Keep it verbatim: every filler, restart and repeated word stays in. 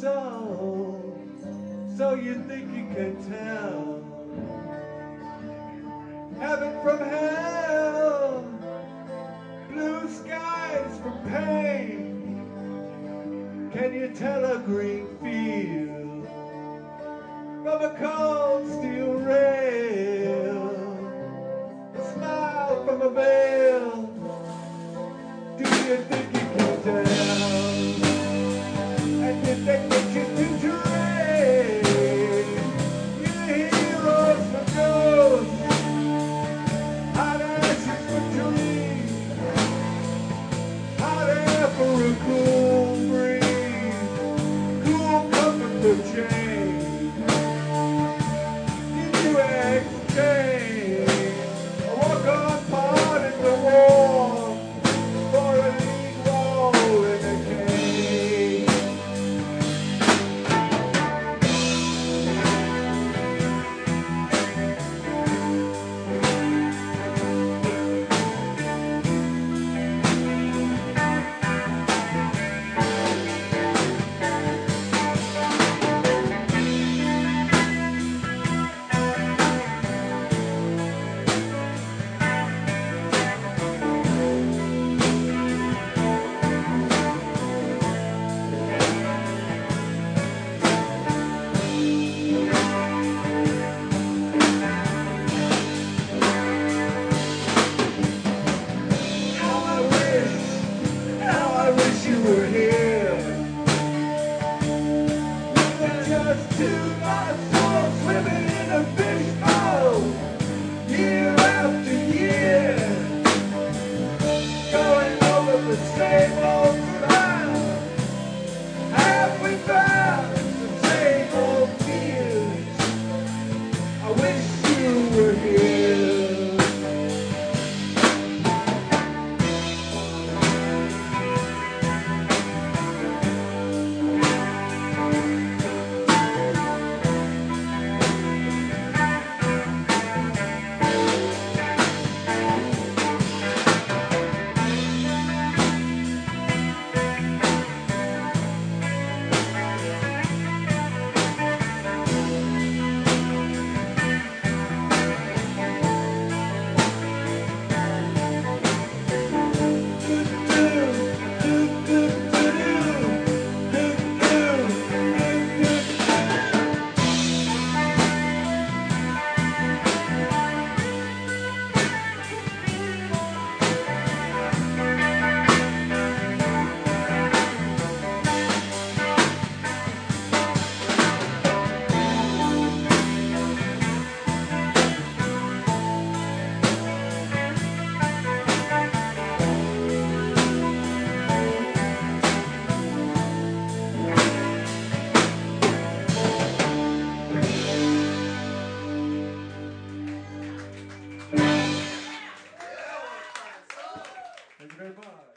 soul, so you think you can tell heaven from hell, blue skies from pain. Can you tell a green field from a cold steel rail, a smile from a veil? Do you think you can tell? And you think that you can trade your heroes for ghosts, hot ashes for dreams, hot air for a cool breeze, cool comfort for change? Did you exchange a walk-on part in the war for a lead role in a cage? I wish you were here. We were just two lost souls swimming in a fishbowl, year after year, going over the same old ground. Have we found the same old fears? I wish you were here. Thank you very much.